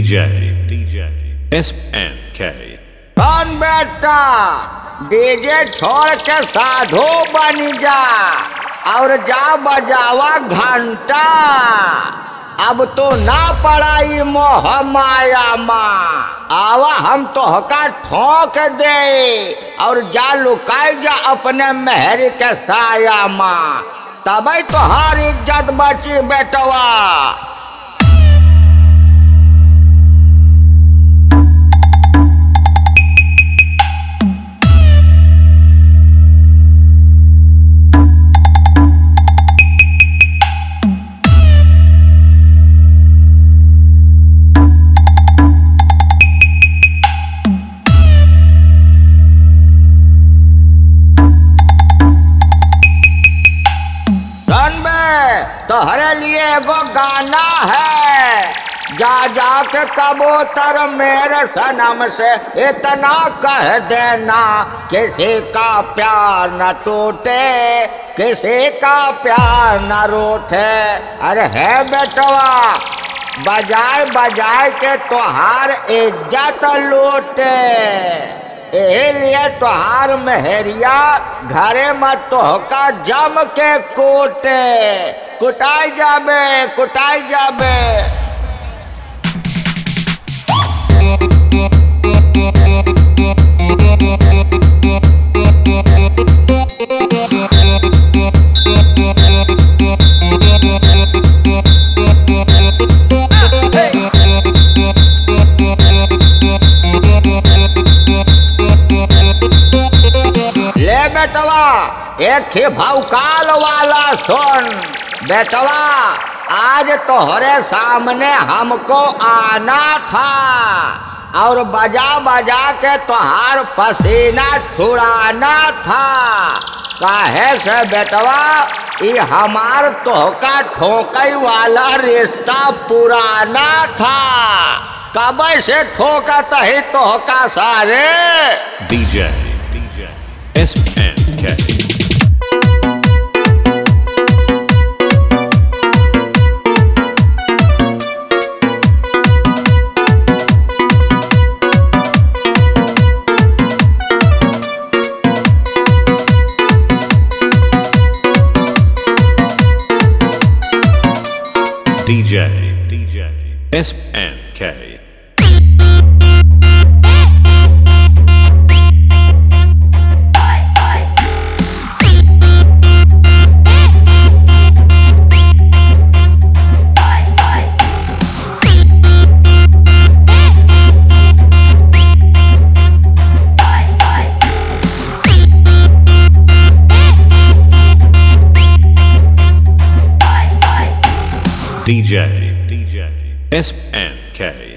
DJ SNK। कौन बेटा DJ छोड़ के साधु बन जा और जा बजावा घंटा। अब तो ना पड़ाई मोह माया माँ, आवा हम तोहका ठोक दे और जा लुकाई जा अपने मेहर के साया माँ, तभी तोहार इज्जत बची बेटवा। तोहरे लिए एगो गाना है, जा जा के कबूतर मेरे सनम से इतना कह देना, किसी का प्यार न टूटे, किसी का प्यार न रूठे। अरे है बेटवा बजाए बजाए के तोहार इज्जत लूटे, यही लिए तोहार मेहरिया घरे मत तोहका जम के कूटे। कुटाई जाबे कुटाई जाबे। ले बेटवा एक ही भौकाल वाला सुन। बेटवा आज तोहरे सामने हमको आना था और बजा बजा के तोहार पसीना छुड़ाना था। काहे से बेटवा ये हमार तोहका ठोकई वाला रिश्ता पुराना था, कब से ठोकत ही तोहका सारे। DJ SNK। DJ SNK। DJ SNK।